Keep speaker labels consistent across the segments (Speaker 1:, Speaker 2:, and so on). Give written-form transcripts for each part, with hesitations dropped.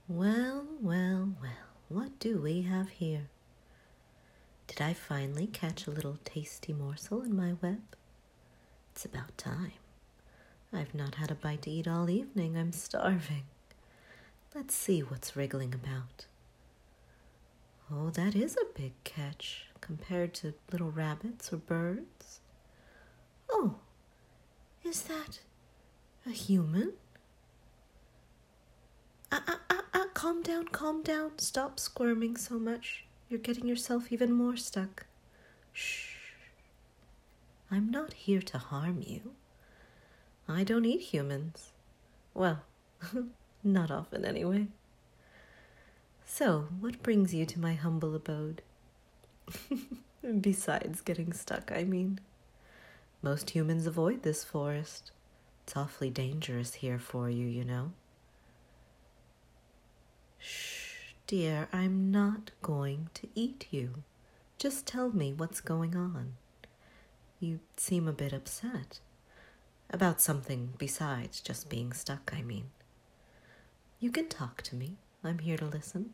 Speaker 1: Well, well, well, what do we have here? Did I finally catch a little tasty morsel in my web? It's about time. I've not had a bite to eat all evening. I'm starving. Let's see what's wriggling about. Oh, that is a big catch compared to little rabbits or birds. Oh, is that a human? Calm down. Stop squirming so much. You're getting yourself even more stuck. Shh. I'm not here to harm you. I don't eat humans. Well, not often anyway. So, what brings you to my humble abode? Besides getting stuck, I mean. Most humans avoid this forest. It's awfully dangerous here for you, you know. Shh, dear, I'm not going to eat you. Just tell me what's going on. You seem a bit upset. About something besides just being stuck, I mean. You can talk to me. I'm here to listen.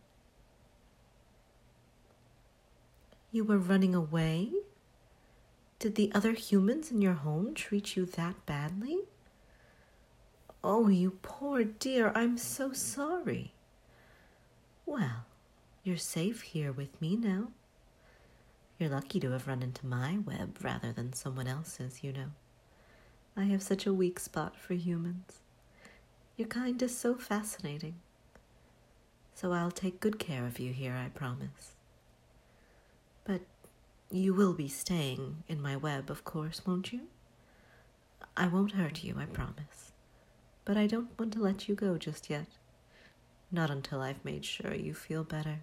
Speaker 1: You were running away? Did the other humans in your home treat you that badly? Oh, you poor dear, I'm so sorry. Well, you're safe here with me now. You're lucky to have run into my web rather than someone else's, you know. I have such a weak spot for humans. Your kind is so fascinating. So I'll take good care of you here, I promise. But you will be staying in my web, of course, won't you? I won't hurt you, I promise. But I don't want to let you go just yet. Not until I've made sure you feel better.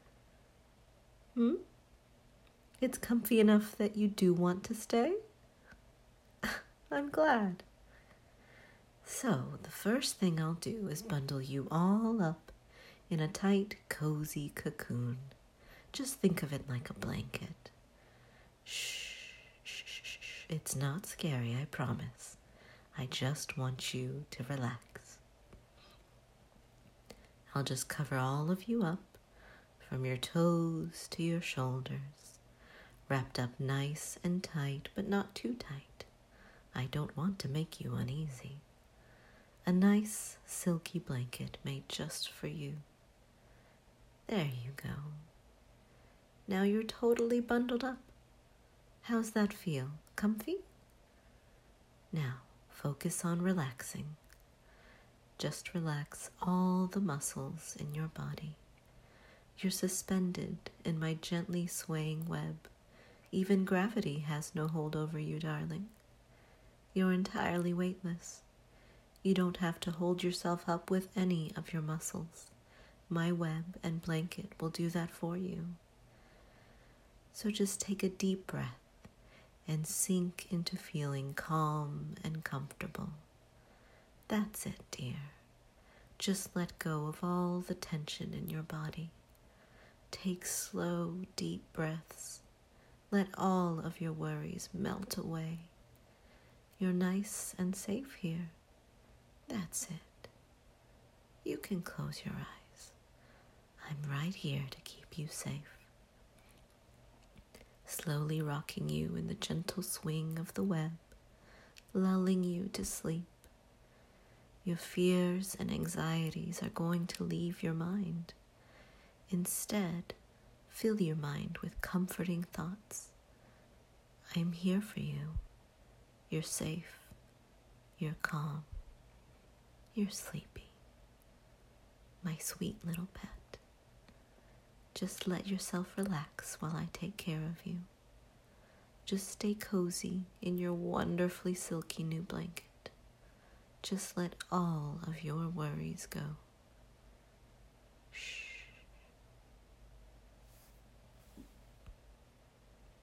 Speaker 1: It's comfy enough that you do want to stay? I'm glad. So, the first thing I'll do is bundle you all up in a tight, cozy cocoon. Just think of it like a blanket. Shh, shh, shh, shh. It's not scary, I promise. I just want you to relax. I'll just cover all of you up, from your toes to your shoulders, wrapped up nice and tight, but not too tight. I don't want to make you uneasy. A nice, silky blanket made just for you. There you go. Now you're totally bundled up. How's that feel? Comfy? Now, focus on relaxing. Just relax all the muscles in your body. You're suspended in my gently swaying web. Even gravity has no hold over you, darling. You're entirely weightless. You don't have to hold yourself up with any of your muscles. My web and blanket will do that for you. So just take a deep breath and sink into feeling calm and comfortable. That's it, dear. Just let go of all the tension in your body. Take slow, deep breaths. Let all of your worries melt away. You're nice and safe here. That's it. You can close your eyes. I'm right here to keep you safe. Slowly rocking you in the gentle swing of the web, lulling you to sleep. Your fears and anxieties are going to leave your mind. Instead, fill your mind with comforting thoughts. I'm here for you. You're safe. You're calm. You're sleepy. My sweet little pet. Just let yourself relax while I take care of you. Just stay cozy in your wonderfully silky new blanket. Just let all of your worries go.